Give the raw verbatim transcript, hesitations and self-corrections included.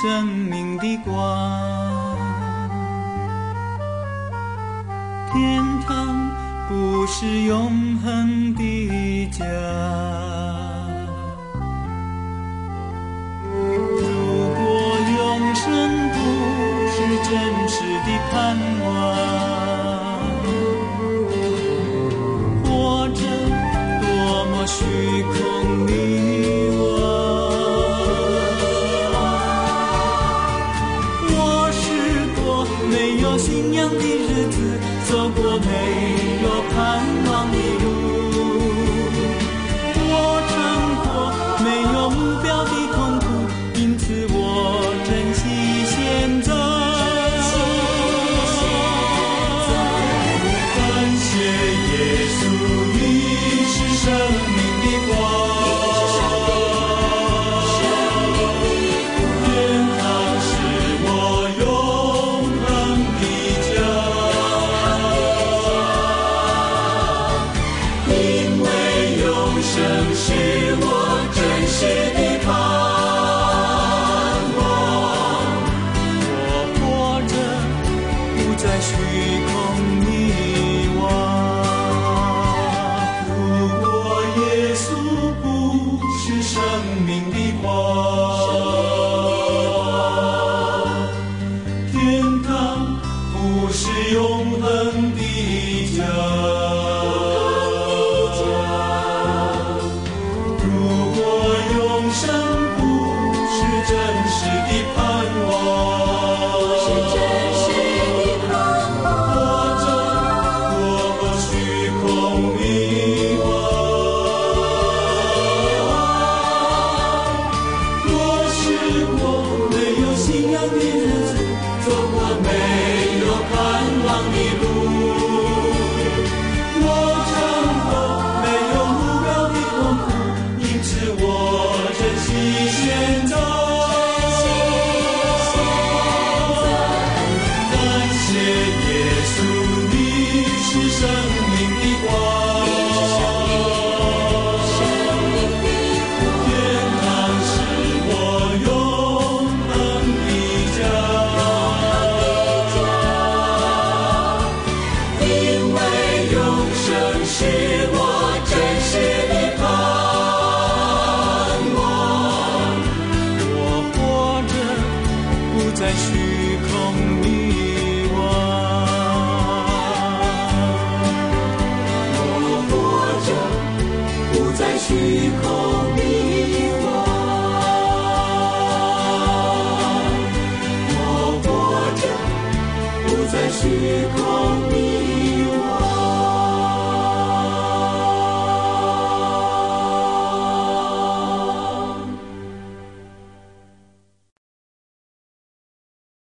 生命的光。天堂不是永恒的家，如果永生不是真实的盼望，活着多么虚空迷惘。我试过没有信仰的日子，走过没有盼望的路，我尝过没有目标的痛苦，因此我珍惜现在。感谢耶稣，你是生命的光，天堂是我永恒的家，因为永生是我真实的盼望。我活着不再虚空迷惘。如果耶稣不是生命的光，天堂不是永恒的家。如果永生不是真实的盼望，活着多么虚空迷惘。我试过没有信仰的日子，走过没有盼望的路，我尝过没有目标的痛苦，因此我珍惜现在。感谢耶稣，你是生命的光，天堂是我永恒的家，因为永生是我真实的盼望。我活着不再虚空迷